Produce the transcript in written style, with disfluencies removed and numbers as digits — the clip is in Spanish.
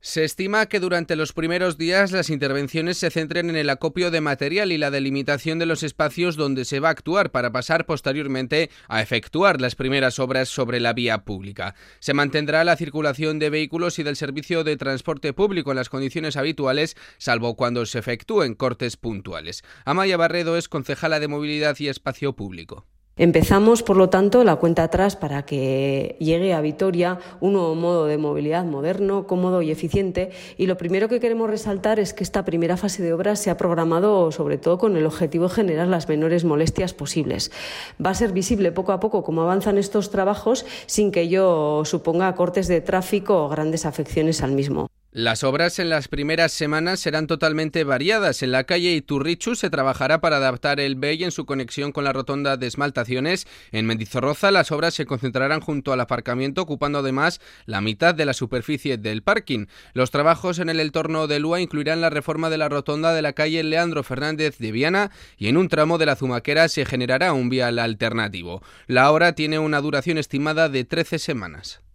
Se estima que durante los primeros días las intervenciones se centren en el acopio de material y la delimitación de los espacios donde se va a actuar para pasar posteriormente a efectuar las primeras obras sobre la vía pública. Se mantendrá la circulación de vehículos y del servicio de transporte público en las condiciones habituales, salvo cuando se efectúen cortes puntuales. Amaya Barredo es concejala de Movilidad y Espacio Público. Empezamos, por lo tanto, la cuenta atrás para que llegue a Vitoria un nuevo modo de movilidad moderno, cómodo y eficiente. Y lo primero que queremos resaltar es que esta primera fase de obras se ha programado sobre todo con el objetivo de generar las menores molestias posibles. Va a ser visible poco a poco cómo avanzan estos trabajos sin que ello suponga cortes de tráfico o grandes afecciones al mismo. Las obras en las primeras semanas serán totalmente variadas. En la calle Iturrichu se trabajará para adaptar el BEI en su conexión con la rotonda de Esmaltaciones. En Mendizorroza las obras se concentrarán junto al aparcamiento, ocupando además la mitad de la superficie del parking. Los trabajos en el entorno de Lúa incluirán la reforma de la rotonda de la calle Leandro Fernández de Viana y en un tramo de la Zumaquera se generará un vial alternativo. La obra tiene una duración estimada de 13 semanas.